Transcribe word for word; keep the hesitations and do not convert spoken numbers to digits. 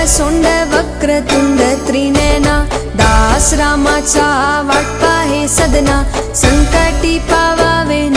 सोंड वक्रतुंड त्रिनयना, दास रामाचा वाट पाहे सदना, संकटी पावावे